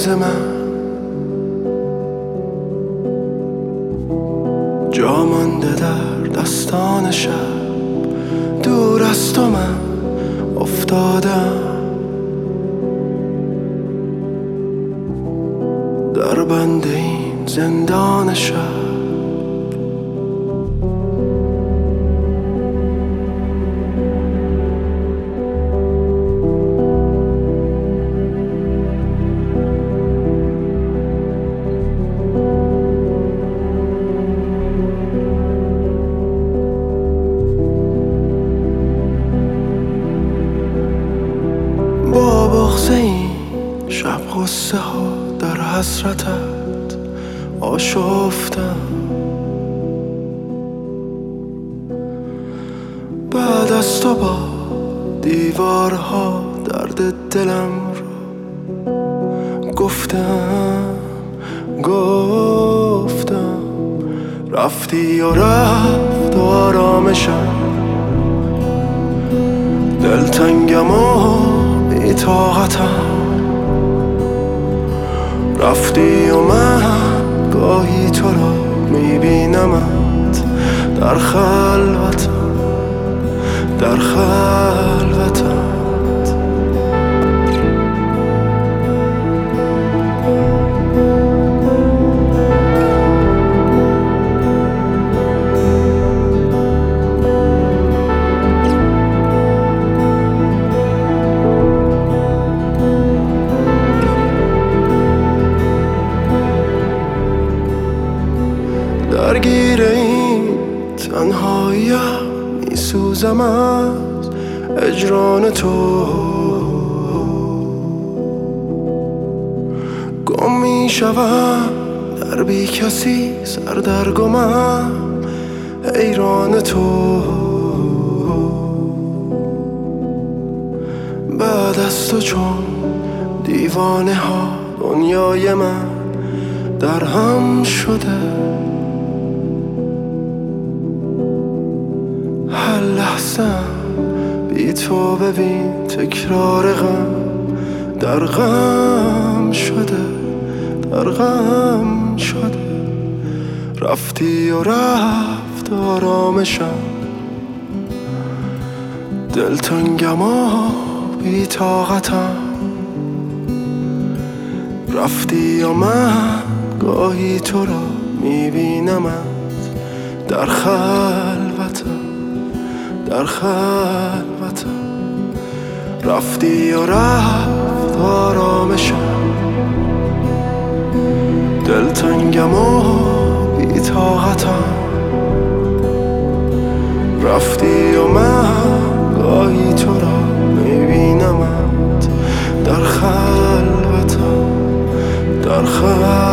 روز من جا مانده در دستان شب، دور از تو من افتادم در بند این زندان شب. با بغض این شب غصه ها در حسرتت آشفتم، بعد از تو با دیوارها درد دلم رو گفتم رفتی و رفت آرامشم، دلتنگم و بی طاقتم، رفتی و من گاهی تو را میبینمت در خلوتم درگیر این تنهاییم میسوزم از هجران تو، گم میشوم در بی کسی سردرگمم حیران تو، بعد از تو چون دیوانه ها دنیای من در هم شده، هر لحظه بی تو ببین تکرار غم در غم شده، رفتی و رفت آرامشم، دلتنگم و بی طاقتم، رفتی و من گاهی تو را میبینمت در خلوتم، رفتی و رفت آرامشم، دلتنگم و بی طاقتم، رفتی و من گاهی تو را میبینمت در خلوتم.